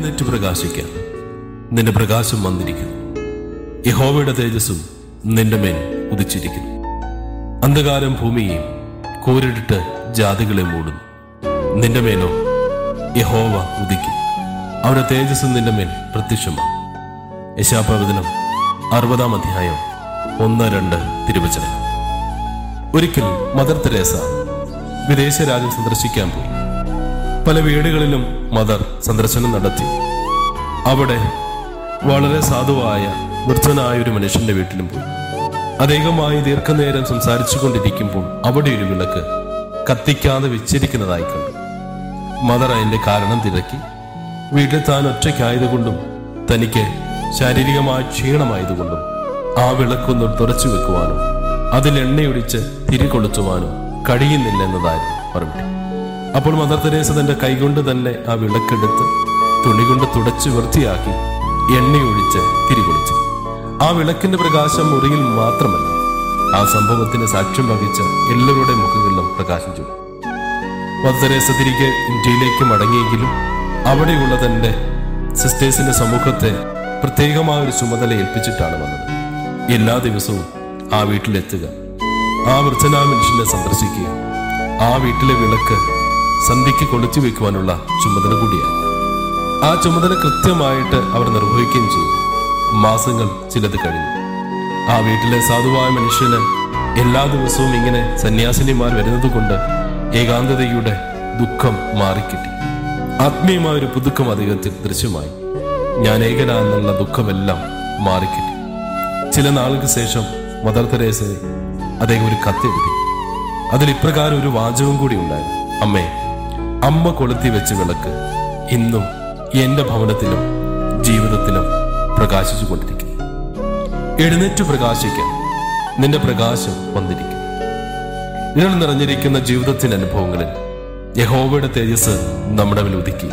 എഴുന്നേറ്റ് പ്രകാശിക്കാം, നിന്റെ പ്രകാശം വന്നിരിക്കുന്നു. യഹോവയുടെ തേജസ്സും നിന്റെ മേൽ ഉദിച്ചിരിക്കുന്നു. അന്ധകാരം ഭൂമിയെയും കൂരിട്ട് ജാതികളെ മൂടുന്നു. നിന്റെ മേലോ യഹോവ ഉദിക്കും, അവരുടെ തേജസ്സും നിന്റെ മേൽ പ്രത്യക്ഷമാകും. യെശയ്യാപ്രവചനം 60-ാം അധ്യായം 1-2 തിരുവചനം. ഒരിക്കൽ മദർ തെരേസ വിദേശ രാജ്യം സന്ദർശിക്കാൻ പോയി. പല വീടുകളിലും മദർ സന്ദർശനം നടത്തി. അവിടെ വളരെ സാധുവായ വൃദ്ധനായ ഒരു മനുഷ്യന്റെ വീട്ടിലും പോയി. അധികമായി ദീർഘനേരം സംസാരിച്ചു കൊണ്ടിരിക്കുമ്പോൾ അവിടെ ഒരു വിളക്ക് കത്തിക്കാതെ വെച്ചിരിക്കുന്നതായി കണ്ടു. മദർ അതിന്റെ കാരണം തിരക്കി. വീട്ടിൽ താൻ ഒറ്റയ്ക്കായതുകൊണ്ടും തനിക്ക് ശാരീരികമായ ക്ഷീണമായതുകൊണ്ടും ആ വിളക്കൊന്ന് തുടച്ചു വെക്കുവാനോ അതിൽ എണ്ണയൊടിച്ച് തിരികൊളുത്തുവാനോ കഴിയുന്നില്ല എന്നതായിരുന്നു മറുപടി. അപ്പോൾ മദർ തെരേസ തന്റെ കൈകൊണ്ട് തന്നെ ആ വിളക്കെടുത്ത് തുണി കൊണ്ട് തുടച്ച് വൃത്തിയാക്കി എണ്ണയൊഴിച്ച് തിരികൊളുത്തി. ആ വിളക്കിന്റെ പ്രകാശം മുറിയിൽ മാത്രമല്ല, ആ സംഭവത്തിന് സാക്ഷ്യം വഹിച്ച എല്ലാവരുടെ മുഖങ്ങളിലും പ്രകാശിച്ചു. മദർ തെരേസ തിരികെ ഇന്ത്യയിലേക്ക് മടങ്ങിയെങ്കിലും അവിടെയുള്ള തന്റെ സിസ്റ്റേഴ്സിന്റെ സമൂഹത്തെ പ്രത്യേകമായ ഒരു ചുമതല ഏൽപ്പിച്ചിട്ടാണ് വന്നത്. എല്ലാ ദിവസവും ആ വീട്ടിലെത്തുക, ആ വൃദ്ധനായ മനുഷ്യനെ സന്ദർശിക്കുക, ആ വീട്ടിലെ വിളക്ക് സന്ധ്യയ്ക്ക് കൊളുത്തി വെക്കുവാനുള്ള ചുമതല കൂടിയാണ്. ആ ചുമതല കൃത്യമായിട്ട് അവർ നിർവഹിക്കുകയും ചെയ്തു. മാസങ്ങൾ ചിലത് കഴിഞ്ഞു. ആ വീട്ടിലെ സാധുവായ മനുഷ്യന് എല്ലാ ദിവസവും ഇങ്ങനെ സന്യാസിനിമാർ വരുന്നത് കൊണ്ട് ഏകാന്തതയുടെ ദുഃഖം മാറിക്കിട്ടി. ആത്മീയമായ ഒരു പുതുക്കം അദ്ദേഹത്തിൽ ദൃശ്യമായി. ഞാൻ ഏകനാ എന്നുള്ള ദുഃഖമെല്ലാം മാറിക്കിട്ടി. ചില നാളുകൾക്ക് ശേഷം മദർ തെരേസയെ അദ്ദേഹം ഒരു കത്തെഴുതി. അതിൽ ഇപ്രകാരം ഒരു വാചകം കൂടി ഉണ്ടായിരുന്നു: അമ്മേ, അമ്മ കൊളുത്തി വെച്ച വിളക്ക് ഇന്നും എന്റെ ഭവനത്തിലും ജീവിതത്തിലും പ്രകാശിച്ചു കൊണ്ടിരിക്കുന്നു. എഴുന്നേറ്റ് പ്രകാശിക്കാൻ, നിന്റെ പ്രകാശം വന്നിരിക്കും. ഇരുൾ നിറഞ്ഞിരിക്കുന്ന ജീവിതത്തിന്റെ അനുഭവങ്ങളിൽ യഹോവയുടെ തേജസ് നമ്മുടെ മേൽ ഉദിക്കുക.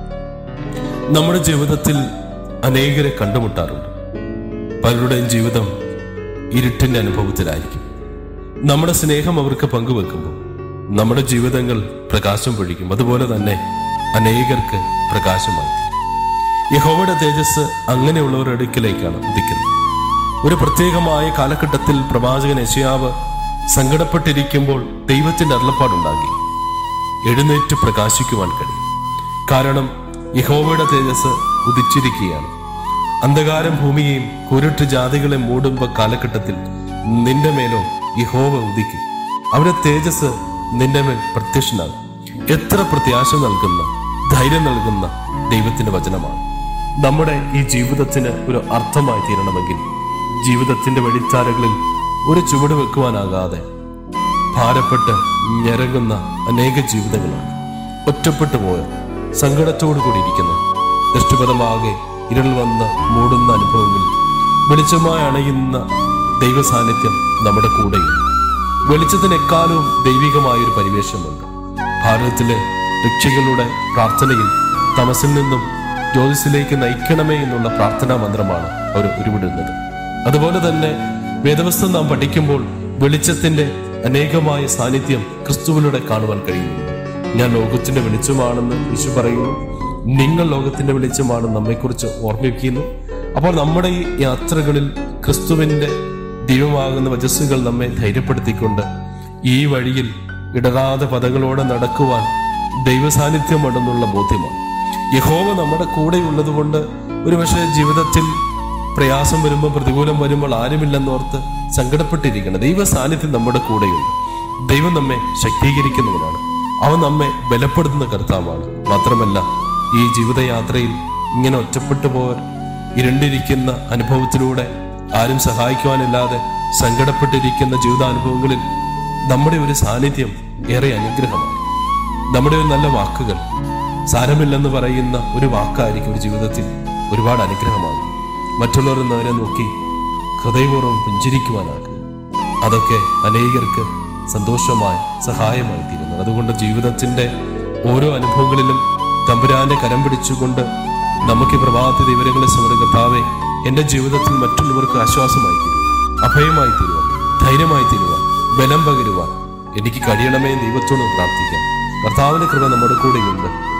നമ്മുടെ ജീവിതത്തിൽ അനേകരെ കണ്ടുമുട്ടാറുണ്ട്. പലരുടെയും ജീവിതം ഇരുട്ടിന്റെ അനുഭവത്തിലായിരിക്കും. നമ്മുടെ സ്നേഹം അവർക്ക് പങ്കുവെക്കുമ്പോൾ നമ്മുടെ ജീവിതങ്ങൾ പ്രകാശം പൊഴിക്കും. അതുപോലെ തന്നെ അനേകർക്ക് പ്രകാശമായി. യഹോവയുടെ തേജസ് അങ്ങനെയുള്ളവരുടെ അടുക്കിലേക്കാണ് ഉദിക്കുന്നത്. ഒരു പ്രത്യേകമായ കാലഘട്ടത്തിൽ പ്രവാചകൻ യെശയ്യാവ് സങ്കടപ്പെട്ടിരിക്കുമ്പോൾ ദൈവത്തിന്റെ അരുളപ്പാടുണ്ടാക്കി. എഴുന്നേറ്റ് പ്രകാശിക്കുവാൻ കഴിയും. കാരണം യഹോവയുടെ തേജസ് ഉദിച്ചിരിക്കുകയാണ്. അന്ധകാരം ഭൂമിയെയും കുരുട്ട് ജാതികളെ മൂടുമ്പോൾ കാലഘട്ടത്തിൽ നിന്റെ മേലോ യഹോവ ഉദിക്കും, അവരുടെ തേജസ് നിന്റെ മേൽ പ്രത്യക്ഷനാകും. എത്ര പ്രത്യാശ നൽകുന്ന, ധൈര്യം നൽകുന്ന ദൈവത്തിന്റെ വചനമാണ്. നമ്മുടെ ഈ ജീവിതത്തിന് ഒരു അർത്ഥമായി തീരണമെങ്കിൽ ജീവിതത്തിന്റെ വഴിത്താരകളിൽ ഒരു ചുവട് വെക്കുവാനാകാതെ ഭാരപ്പെട്ട് ഞെരങ്ങുന്ന അനേക ജീവിതങ്ങളാണ്. ഒറ്റപ്പെട്ടു പോയ, സങ്കടത്തോടു കൂടി ഇരിക്കുന്ന, ദൃഷ്ടിപഥമാകെ ഇരുൾ വന്ന് മൂടുന്ന അനുഭവങ്ങളിൽ വെളിച്ചമായി അണയുന്ന ദൈവ സാന്നിധ്യം നമ്മുടെ കൂടെയും. വെളിച്ചത്തിനേക്കാളും ദൈവികമായൊരു പരിവേഷമുണ്ട്. ഭാരതത്തിലെ രക്ഷകളുടെ പ്രാർത്ഥനയിൽ തമസിൽ നിന്നും ജ്യോതിസിലേക്ക് നയിക്കണമേ എന്നുള്ള പ്രാർത്ഥനാ മന്ത്രമാണ് അവർ ഉരുവിടുന്നത്. അതുപോലെ തന്നെ വേദവസ്തു നാം പഠിക്കുമ്പോൾ വെളിച്ചത്തിന്റെ അനേകമായ സാന്നിധ്യം ക്രിസ്തുവിലൂടെ കാണുവാൻ കഴിയുന്നു. ഞാൻ ലോകത്തിന്റെ വെളിച്ചമാണെന്ന് യേശു പറയുന്നു. നിങ്ങൾ ലോകത്തിന്റെ വെളിച്ചമാണെന്ന് നമ്മെക്കുറിച്ച് ഓർമ്മിപ്പിക്കുന്നു. അപ്പോൾ നമ്മുടെ ഈ യാത്രകളിൽ ക്രിസ്തുവിന്റെ ദൈവമാകുന്ന വചസ്സുകൾ നമ്മെ ധൈര്യപ്പെടുത്തിക്കൊണ്ട് ഈ വഴിയിൽ ഇടറാതെ പദങ്ങളോടെ നടക്കുവാൻ ദൈവസാന്നിധ്യമുണ്ടെന്നുള്ള ബോധ്യമാണ്. യഹോവ നമ്മുടെ കൂടെയുള്ളത് കൊണ്ട് ഒരുപക്ഷെ ജീവിതത്തിൽ പ്രയാസം വരുമ്പോൾ, പ്രതികൂലം വരുമ്പോൾ ആരുമില്ലെന്നോർത്ത് സങ്കടപ്പെട്ടിരിക്കണം. ദൈവ സാന്നിധ്യം നമ്മുടെ കൂടെയുണ്ട്. ദൈവം നമ്മെ ശക്തീകരിക്കുന്നവനാണ്. അവൻ നമ്മെ ബലപ്പെടുത്തുന്ന കർത്താവാണ്. മാത്രമല്ല, ഈ ജീവിതയാത്രയിൽ ഇങ്ങനെ ഒറ്റപ്പെട്ടു പോകാൻ ഇരുണ്ടിരിക്കുന്ന അനുഭവത്തിലൂടെ ആരും സഹായിക്കുവാനില്ലാതെ സങ്കടപ്പെട്ടിരിക്കുന്ന ജീവിതാനുഭവങ്ങളിൽ നമ്മുടെ ഒരു സാന്നിധ്യം ഏറെ അനുഗ്രഹമാണ്. നമ്മുടെ ഒരു നല്ല വാക്കുകൾ, സാരമില്ലെന്ന് പറയുന്ന ഒരു വാക്കായിരിക്കും ഒരു ജീവിതത്തിൽ ഒരുപാട് അനുഗ്രഹമാണ്. മറ്റുള്ളവർ നേരെ നോക്കി ഹൃദയപൂർവ്വം പുഞ്ചിരിക്കുവാനാകും. അതൊക്കെ അനേകർക്ക് സന്തോഷമായി സഹായമായി തീരുന്നു. അതുകൊണ്ട് ജീവിതത്തിന്റെ ഓരോ അനുഭവങ്ങളിലും തമ്പുരാന്റെ കരം പിടിച്ചുകൊണ്ട് നമുക്ക് പ്രഭാതത്തിൽ വിവരങ്ങളെ സമരം കർത്താവേ, എന്റെ ജീവിതത്തിൽ മറ്റുള്ളവർക്ക് ആശ്വാസമായി തീരുവാൻ, അഭയമായി തീരുവാൻ, ധൈര്യമായി തീരുവാൻ, ബലം പകരുവാൻ എനിക്ക് കഴിയണമേ ദൈവത്തോട് പ്രാർത്ഥിക്കാം. കർത്താവിന്റെ കൃപ നമ്മുടെ കൂടെയുണ്ട്.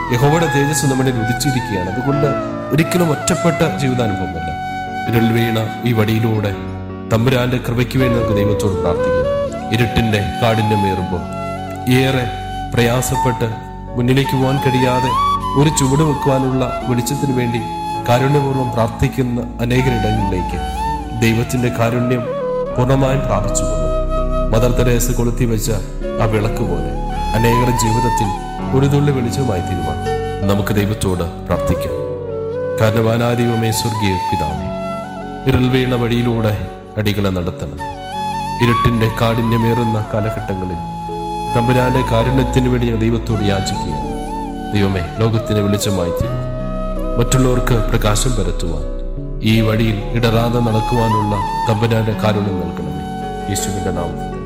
യഹോവയുടെ തേജസ് നമ്മളിൽ ഉദിച്ചിരിക്കുകയാണ്. അതുകൊണ്ട് ഒരിക്കലും ഒറ്റപ്പെട്ട ജീവിതാനുഭവമല്ല. ഇരുൾ വീണ ഈ വഴിയിലൂടെ തമ്പുരാന്റെ കൃപയ്ക്ക് വേണ്ടി നമുക്ക് ദൈവത്തോട് പ്രാർത്ഥിക്കാം. ഇരുട്ടിന്റെ കാഠിന്യമേറുമ്പോൾ ഏറെ പ്രയാസപ്പെട്ട് മുന്നിലേക്ക് പോകാൻ കഴിയാതെ ഒരു ചുവട് വെക്കുവാനുള്ള വെളിച്ചത്തിന് വേണ്ടി കാരുണ്യപൂർവ്വം പ്രാർത്ഥിക്കുന്ന അനേകരിടങ്ങളിലേക്ക് ദൈവത്തിന്റെ കാരുണ്യം പൂർണ്ണമായും പ്രാപിച്ചുകൊള്ളും. മദർ തെരേസ കൊളുത്തി വെച്ച ആ വിളക്ക് പോലെ അനേകരുടെ ജീവിതത്തിൽ ഒരു തുള്ളി വെളിച്ചമായി തീരുവാൻ നമുക്ക് ദൈവത്തോട് പ്രാർത്ഥിക്കാം. കാരണവാനാദൈവമേ, സ്വർഗീയ പിതാവേ, ഇരുൾ വീണ വഴിയിലൂടെ അടികളെ നടത്തണം. ഇരുട്ടിന്റെ കാഠിന്യമേറുന്ന കാലഘട്ടങ്ങളിൽ തമ്പുരാന്റെ കാരുണ്യത്തിന് വേണ്ടി ഞാൻ ദൈവത്തോട് യാചിക്കുക. ദൈവമേ, ലോകത്തിന് വെളിച്ചമായി തീരും. മറ്റുള്ളവർക്ക് പ്രകാശം പരത്തുവാൻ ഈ വഴിയിൽ ഇടറാതെ നടക്കുവാനുള്ള തമ്പുരാന്റെ കാരുണ്യം നൽകണമേ. യേശുവിന്റെ നാമത്തിൽ.